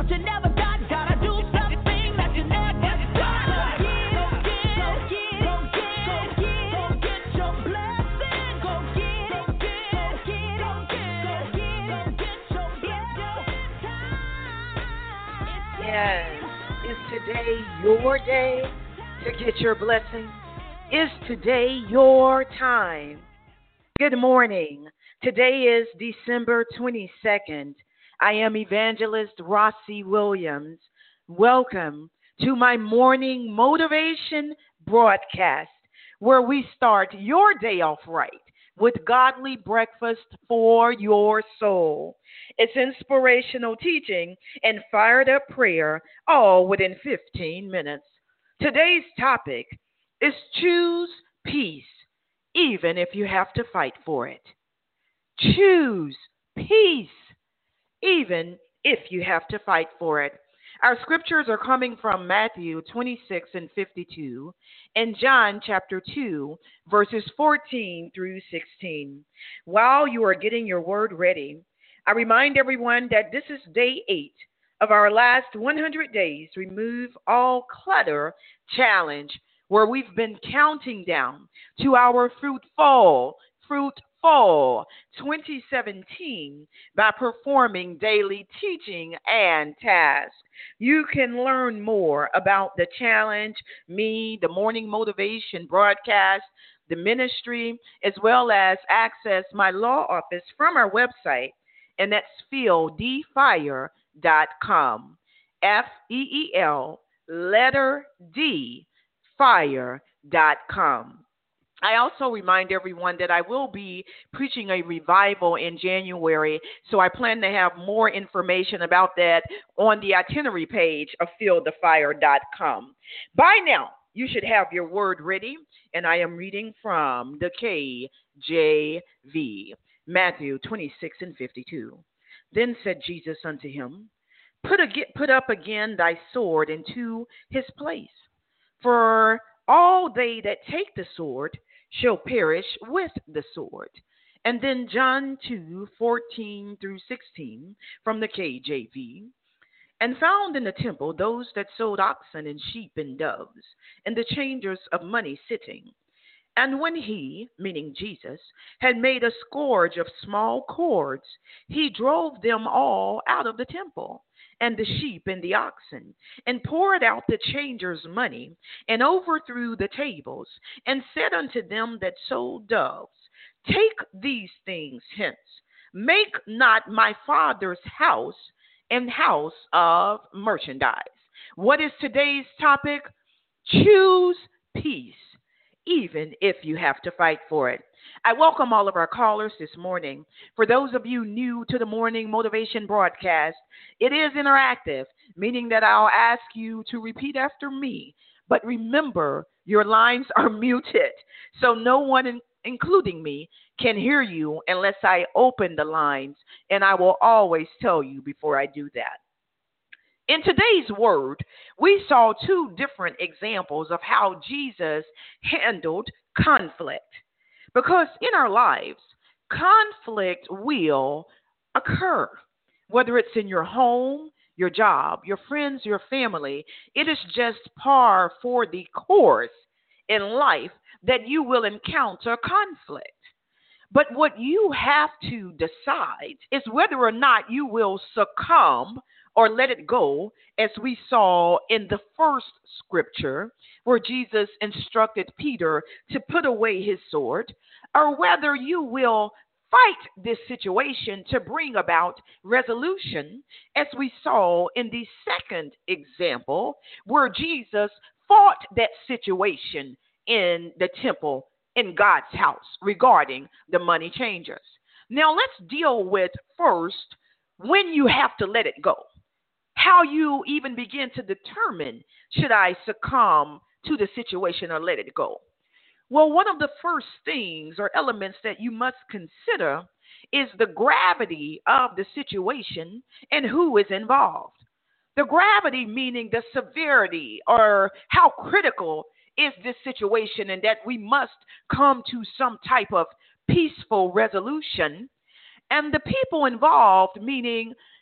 you never got. Gotta do something that you never got. Yes. Is today your day to get your blessing? Is today your time? Good morning. Today is December 22nd. I am Evangelist Rossi Williams. Welcome to my morning motivation broadcast, where we start your day off right with godly breakfast for your soul. It's inspirational teaching and fired up prayer, all within 15 minutes. Today's topic is choose peace, even if you have to fight for it. Choose peace, even if you have to fight for it. Our scriptures are coming from Matthew 26 and 52 and John chapter 2, verses 14 through 16. While you are getting your word ready, I remind everyone that this is day 8 of our last 100 days Remove All Clutter challenge, where we've been counting down to our Fruitful 2017 by performing daily teaching and tasks. You can learn more about the challenge, me, the morning motivation broadcast, the ministry, as well as access my law office from our website, and that's feeldfire.com. FEEL, letter D, fire.com. I also remind everyone that I will be preaching a revival in January, so I plan to have more information about that on the itinerary page of feeldthefire.com. By now, you should have your word ready, and I am reading from the KJV, Matthew 26 and 52. Then said Jesus unto him, Put up again thy sword into his place, for all they that take the sword shall perish with the sword. And then John 2:14 through 16 from the KJV. And found in the temple those that sold oxen and sheep and doves, and the changers of money sitting. And when he, meaning Jesus, had made a scourge of small cords, he drove them all out of the temple, and the sheep and the oxen, and poured out the changers' money, and overthrew the tables, and said unto them that sold doves, Take these things hence, make not my Father's house an house of merchandise. What is today's topic? Choose peace, even if you have to fight for it. I welcome all of our callers this morning. For those of you new to the morning motivation broadcast, it is interactive, meaning that I'll ask you to repeat after me. But remember, your lines are muted, so no one, including me, can hear you unless I open the lines, and I will always tell you before I do that. In today's word, we saw two different examples of how Jesus handled conflict. Because in our lives, conflict will occur. Whether it's in your home, your job, your friends, your family, it is just par for the course in life that you will encounter conflict. But what you have to decide is whether or not you will succumb or let it go, as we saw in the first scripture where Jesus instructed Peter to put away his sword, or whether you will fight this situation to bring about resolution, as we saw in the second example where Jesus fought that situation in the temple in God's house regarding the money changers. Now let's deal with first when you have to let it go. How you even begin to determine, should I succumb to the situation or let it go? Well, one of the first things or elements that you must consider is the gravity of the situation and who is involved. The gravity meaning the severity or how critical is this situation, and that we must come to some type of peaceful resolution. And the people involved, meaning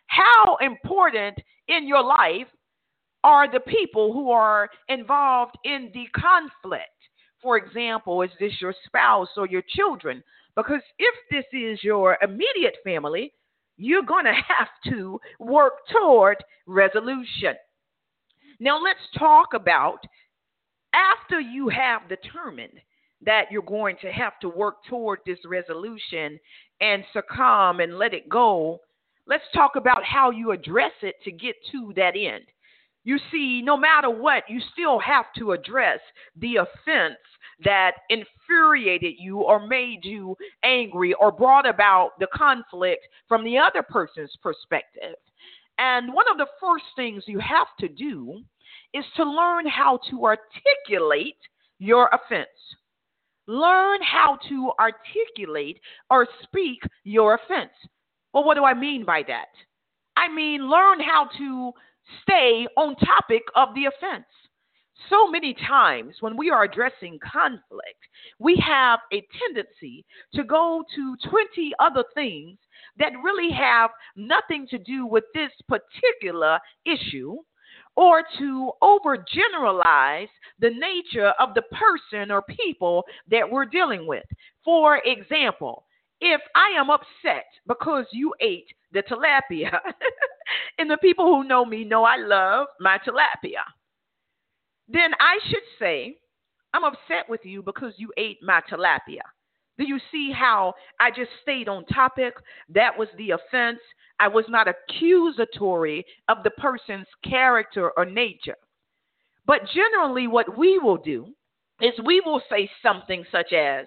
How important in your life are the people who are involved in the conflict? For example, is this your spouse or your children? Because if this is your immediate family, you're going to have to work toward resolution. Now, let's talk about after you have determined that you're going to have to work toward this resolution and succumb and let it go, let's talk about how you address it to get to that end. You see, no matter what, you still have to address the offense that infuriated you or made you angry or brought about the conflict from the other person's perspective. And one of the first things you have to do is to learn how to articulate your offense. Learn how to articulate or speak your offense. Well, what do I mean by that? I mean, learn how to stay on topic of the offense. So many times when we are addressing conflict, we have a tendency to go to 20 other things that really have nothing to do with this particular issue, or to overgeneralize the nature of the person or people that we're dealing with. For example, if I am upset because you ate the tilapia, and the people who know me know I love my tilapia, then I should say, I'm upset with you because you ate my tilapia. Do you see how I just stayed on topic? That was the offense. I was not accusatory of the person's character or nature. But generally, what we will do is we will say something such as,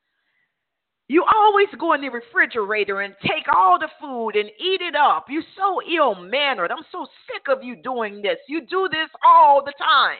you always go in the refrigerator and take all the food and eat it up. You're so ill-mannered. I'm so sick of you doing this. You do this all the time.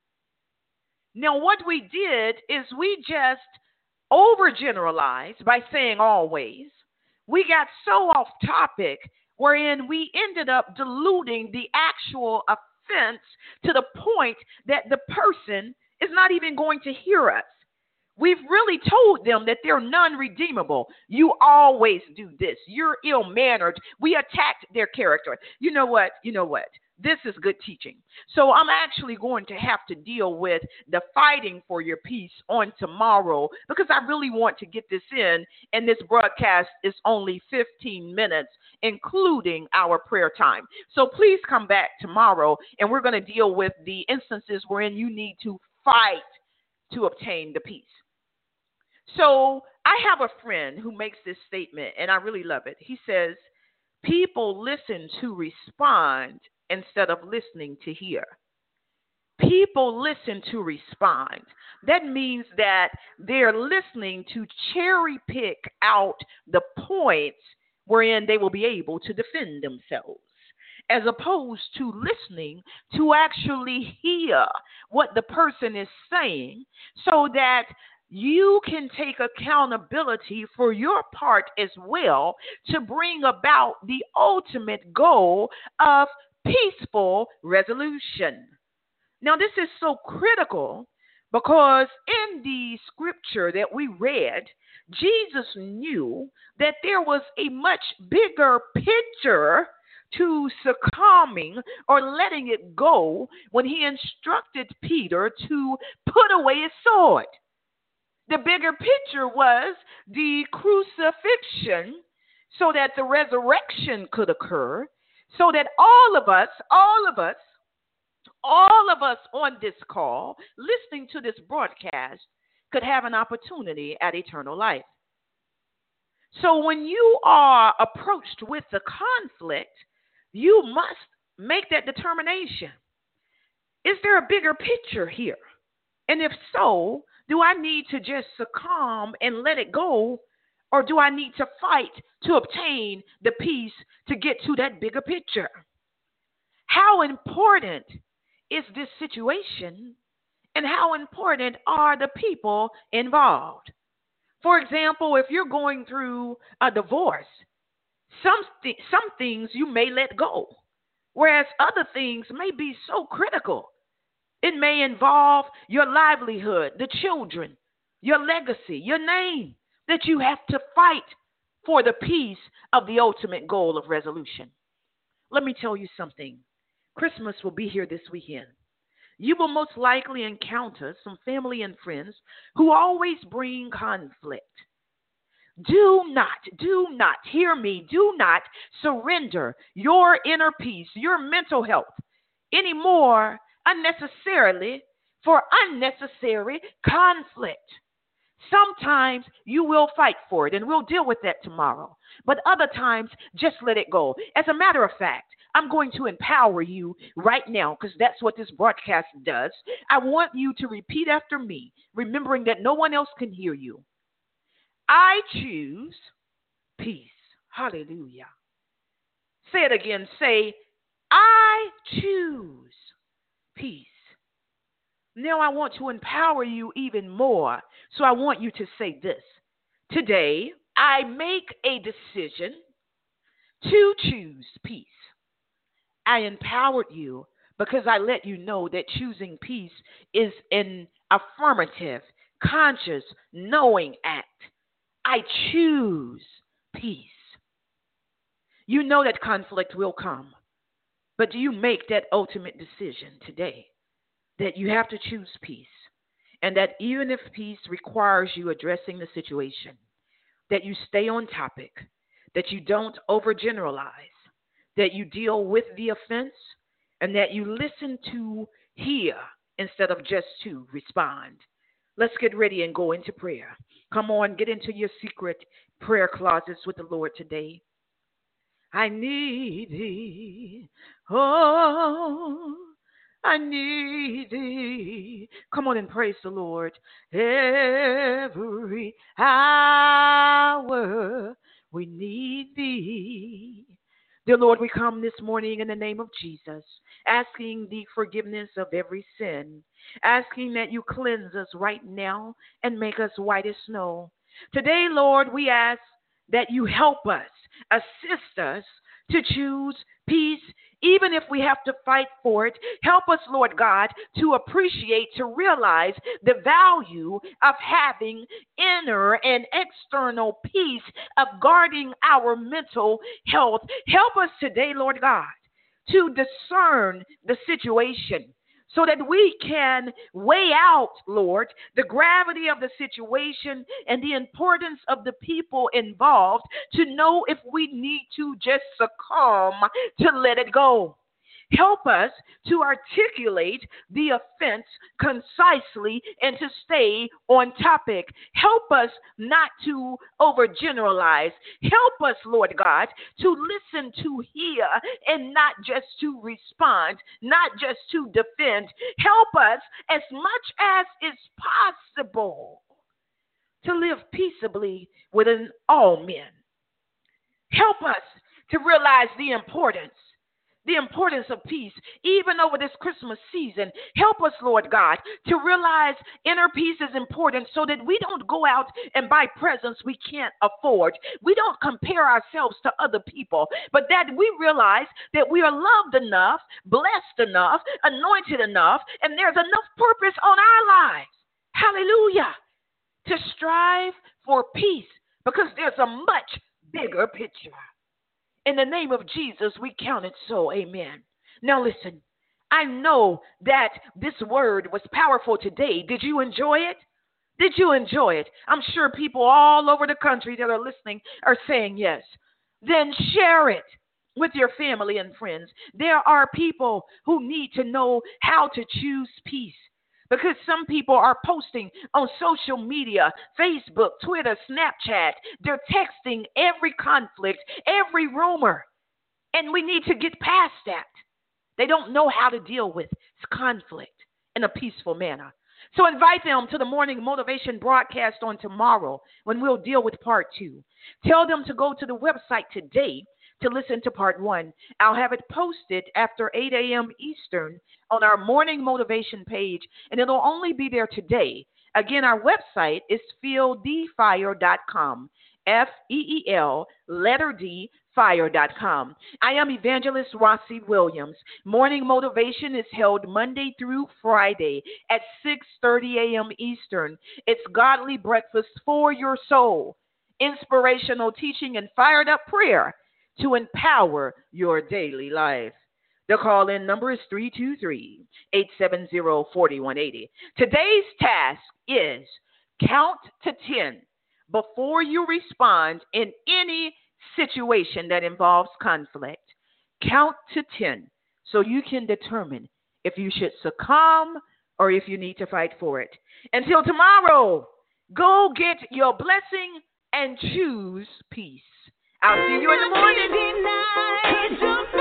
Now, what we did is we just overgeneralized by saying always. We got so off topic wherein we ended up diluting the actual offense to the point that the person is not even going to hear us. We've really told them that they're non-redeemable. You always do this. You're ill-mannered. We attacked their character. You know what? This is good teaching. So I'm actually going to have to deal with the fighting for your peace on tomorrow because I really want to get this in, and this broadcast is only 15 minutes, including our prayer time. So please come back tomorrow, and we're going to deal with the instances wherein you need to fight to obtain the peace. So I have a friend who makes this statement, and I really love it. He says, people listen to respond instead of listening to hear. People listen to respond. That means that they're listening to cherry pick out the points wherein they will be able to defend themselves, as opposed to listening to actually hear what the person is saying so that you can take accountability for your part as well to bring about the ultimate goal of peaceful resolution. Now, this is so critical because in the scripture that we read, Jesus knew that there was a much bigger picture to succumbing or letting it go when he instructed Peter to put away his sword. The bigger picture was the crucifixion so that the resurrection could occur, so that all of us on this call, listening to this broadcast, could have an opportunity at eternal life. So when you are approached with the conflict, you must make that determination. Is there a bigger picture here? And if so, do I need to just succumb and let it go? Or do I need to fight to obtain the peace to get to that bigger picture? How important is this situation? And how important are the people involved? For example, if you're going through a divorce, some things you may let go, whereas other things may be so critical. It may involve your livelihood, the children, your legacy, your name, that you have to fight for the peace of the ultimate goal of resolution. Let me tell you something. Christmas will be here this weekend. You will most likely encounter some family and friends who always bring conflict. Do not, hear me, do not surrender your inner peace, your mental health anymore unnecessarily for unnecessary conflict. Sometimes you will fight for it, and we'll deal with that tomorrow. But other times, just let it go. As a matter of fact, I'm going to empower you right now because that's what this broadcast does. I want you to repeat after me, remembering that no one else can hear you. I choose peace. Hallelujah. Say it again. Say, I choose peace. Now I want to empower you even more. So I want you to say this. Today, I make a decision to choose peace. I empowered you because I let you know that choosing peace is an affirmative, conscious, knowing act. I choose peace. You know that conflict will come, but do you make that ultimate decision today that you have to choose peace, and that even if peace requires you addressing the situation, that you stay on topic, that you don't overgeneralize, that you deal with the offense, and that you listen to hear instead of just to respond? Let's get ready and go into prayer. Come on, get into your secret prayer closets with the Lord today. I need thee. Oh, I need thee. Come on and praise the Lord. Every hour we need thee. Dear Lord, we come this morning in the name of Jesus, asking the forgiveness of every sin, asking that you cleanse us right now and make us white as snow. Today, Lord, we ask that you help us, assist us to choose peace, even if we have to fight for it. Help us, Lord God, to appreciate, to realize the value of having inner and external peace, of guarding our mental health. Help us today, Lord God, to discern the situation, so that we can weigh out, Lord, the gravity of the situation and the importance of the people involved, to know if we need to just succumb to let it go. Help us to articulate the offense concisely and to stay on topic. Help us not to overgeneralize. Help us, Lord God, to listen, to hear, and not just to respond, not just to defend. Help us as much as is possible to live peaceably within all men. Help us to realize the importance of peace, even over this Christmas season. Help us, Lord God, to realize inner peace is important, so that we don't go out and buy presents we can't afford. We don't compare ourselves to other people, but that we realize that we are loved enough, blessed enough, anointed enough, and there's enough purpose on our lives. Hallelujah. To strive for peace, because there's a much bigger picture. In the name of Jesus, we count it so. Amen. Now listen, I know that this word was powerful today. Did you enjoy it? Did you enjoy it? I'm sure people all over the country that are listening are saying yes. Then share it with your family and friends. There are people who need to know how to choose peace, because some people are posting on social media, Facebook, Twitter, Snapchat. They're texting every conflict, every rumor. And we need to get past that. They don't know how to deal with conflict in a peaceful manner. So invite them to the morning motivation broadcast on tomorrow, when we'll deal with part 2. Tell them to go to the website today to listen to part 1. I'll have it posted after 8 a.m. Eastern on our morning motivation page, and it'll only be there today. Again, our website is feeldfire.com, F-E-E-L, letter D, fire.com. I am Evangelist Rossi Williams. Morning motivation is held Monday through Friday at 6:30 a.m. Eastern. It's godly breakfast for your soul, inspirational teaching, and fired up prayer to empower your daily life. The call-in number is 323-870-4180. Today's task is count to 10 before you respond in any situation that involves conflict. Count to 10 so you can determine if you should succumb or if you need to fight for it. Until tomorrow, go get your blessing and choose peace. I'll see you in the morning.